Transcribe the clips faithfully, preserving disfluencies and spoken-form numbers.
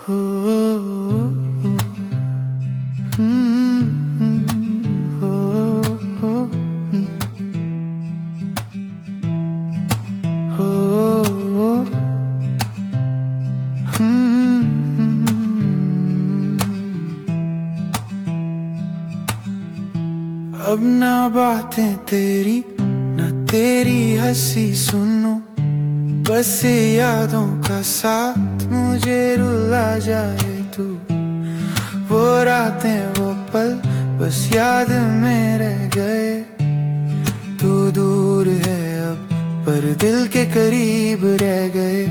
हो, हम्म, हो, हो, हो, हम्म। अब ना बातें तेरी ना तेरी हंसी सुनूं, बस यादों का साथ मुझे रुला जाए तू। वो रातें वो पल बस याद में रह गए। तू दूर है अब पर दिल के करीब रह गए।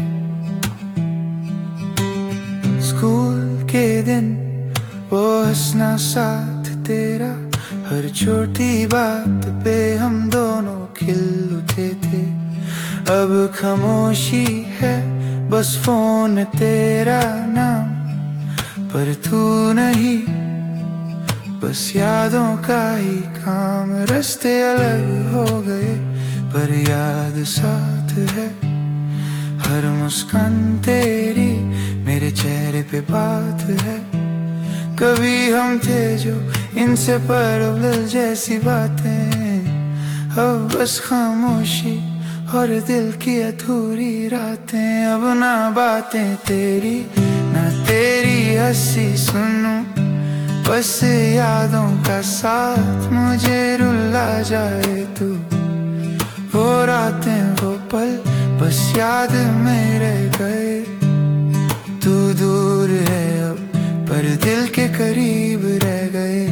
स्कूल के दिन वो हंसना साथ तेरा, हर छोटी बात पे हम दोनों खिल उठे थे। अब खामोशी है बस फोन तेरा नाम, पर तू नहीं बस यादों का ही काम। रास्ते अलग हो गए पर याद साथ है। हर मुस्कान तेरी मेरे चेहरे पे बात है। कभी हम थे जो इनसे परवल जैसी बातें, अब बस खामोशी और दिल की अधूरी रातें। अब ना बातें तेरी ना तेरी हंसी सुनूं, बस यादों का साथ मुझे रुला जाए तू। वो रातें वो पल बस याद में रह गए। तू दूर है अब पर दिल के करीब रह गए।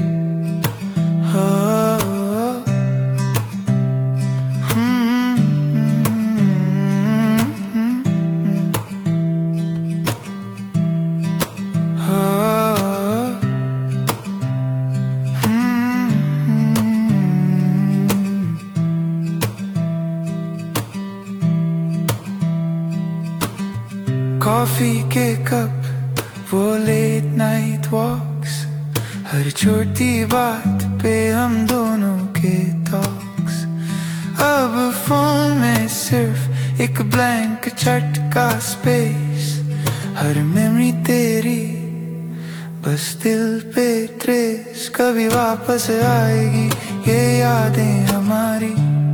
हाँ, कॉफी के कप वो लेट नाइट वॉक्स, हर छोटी बात पे हम दोनों के टॉक्स। अब फोन में सिर्फ एक ब्लैंक चटका स्पेस, हर मेमोरी तेरी बस दिल पे ट्रेस। कभी वापस आएगी ये यादें हमारी,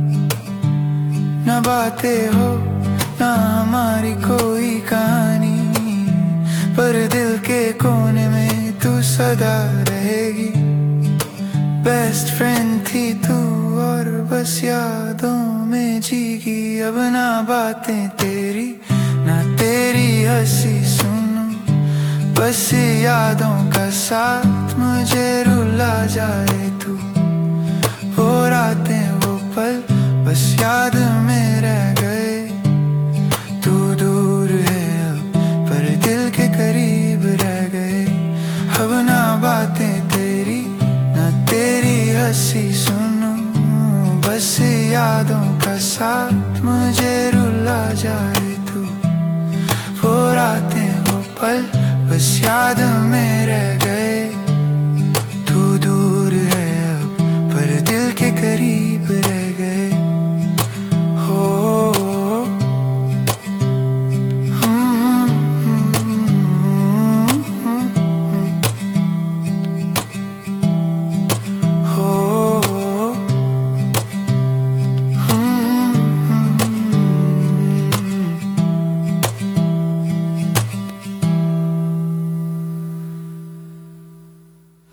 न बातें हो ना हमारी कोई कहानी, पर दिल के कोने में तू सदा रहेगी। बेस्ट फ्रेंड थी तू और बस यादों में जीगी। अब ना बातें तेरी ना तेरी हंसी सुनूं, बस यादों का साथ मुझे रुला जाए तू। वो रातें वो पल बस याद में रह गए। तू दूर है अब पर दिल के करीब रह गए। अब ना बातें तेरी ना तेरी हंसी सुनूं, बस यादों का साथ मुझे रुला जाए तू। वो रातें वो पल बस याद में रह गए। तू दूर है अब पर दिल के करीब